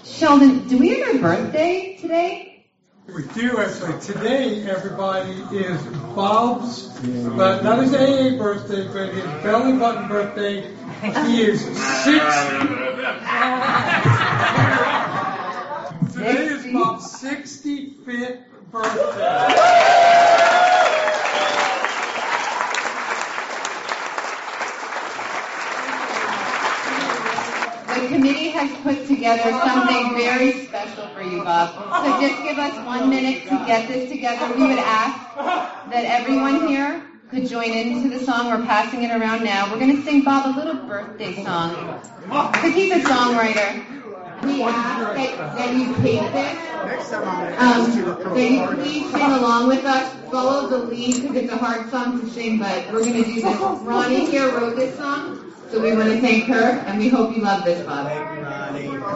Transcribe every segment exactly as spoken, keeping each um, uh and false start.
Sheldon, do we have a birthday today? We do, actually. Today, everybody, is Bob's, but not his A A birthday, but his belly button birthday. He is sixty. Today is Bob's sixty-fifth birthday. The committee has put together something very special for you, Bob. So just give us one minute to get this together. We would ask that everyone here could join into the song. We're passing it around now. We're going to sing Bob a little birthday song. Because he's a songwriter. We ask that, that you take this, um, that you please sing along with us. Follow the lead because it's a hard song to sing, but we're going to do this. Ronnie here wrote this song. So we want to thank her, and we hope you love this, Bob. Thank you,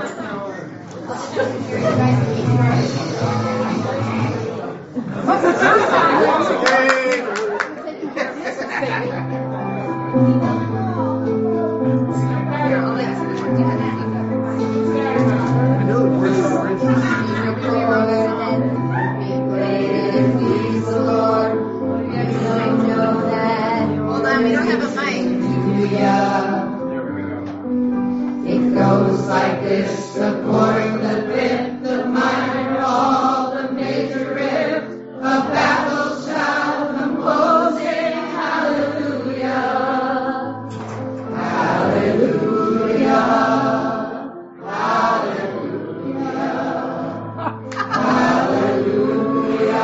Hold on, we don't have a mic. It goes like this, the fourth, the fifth, the minor, all the major riff, a battle shout composing, hallelujah, hallelujah, hallelujah, hallelujah,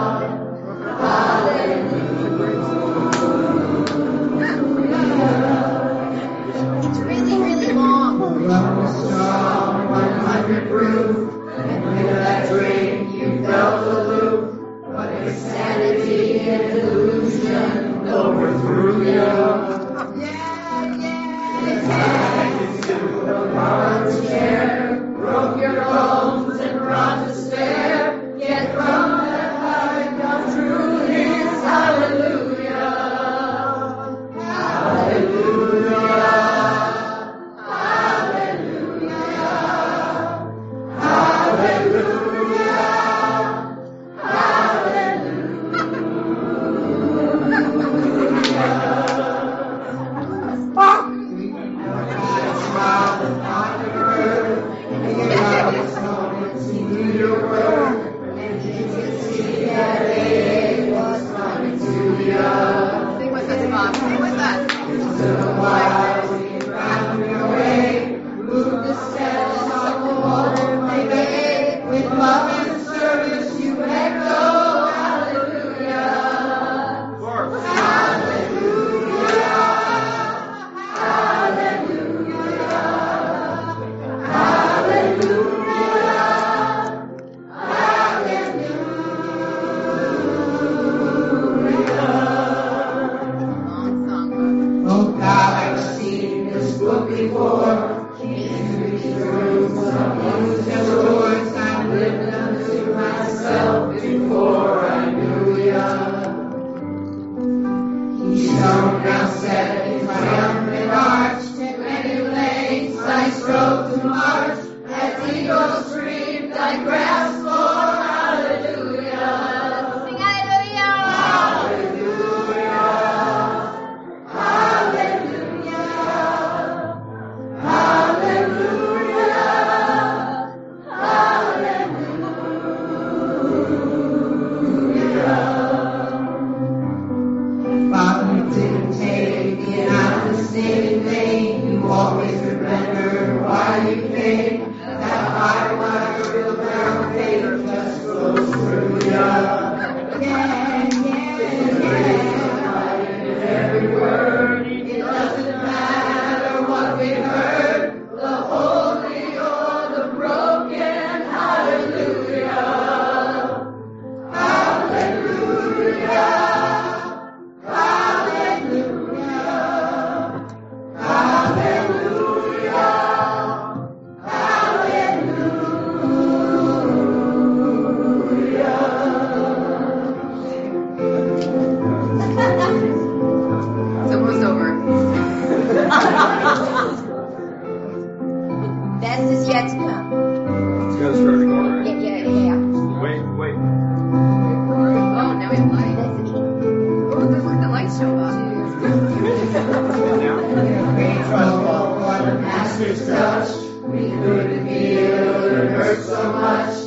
It's really, really long. strong, one hundred proof, and with that drink you felt aloof, but insanity and illusion overthrew you. Yeah, yeah. It dragged you to the bronze chair, broke your bones and brought despair, yet from that heart come true his hallelujah, hallelujah. Sing with us, Bob. Sing with us. With love and service you echo, hallelujah, hallelujah, hallelujah, hallelujah, hallelujah. Long song. Oh God, I've seen this book before. Kings, rooms, songs, and lords. I've lived unto myself before I knew ya. Keystone now set in triumphant arch. To many lanes I strove to march. As eagles screamed, I grasped for hallelujah. Sing hallelujah. Hallelujah. Hallelujah. Hallelujah. Hallelujah. Father, you didn't take me out of sin in vain. You always remember why you came. That high wire will gonna start recording. Yeah, yeah, yeah. Wait, wait. Oh, now we have lights. Oh, look at the lights show up. Master's touch, we couldn't feel it hurt so much.